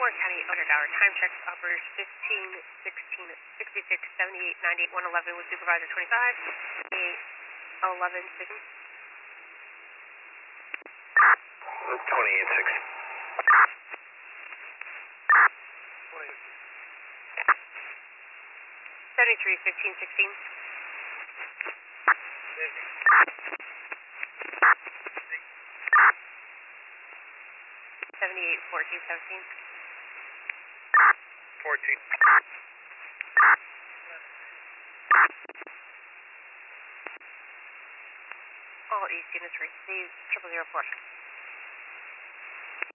Warren County, Underdower. Time checks, operators 15, 16, 66, 78, 98, 111 with supervisor 25, 28, 11, 6. 28, 6. 73, 15, 16. 78, 14, 17. 14. All East units receive 0004.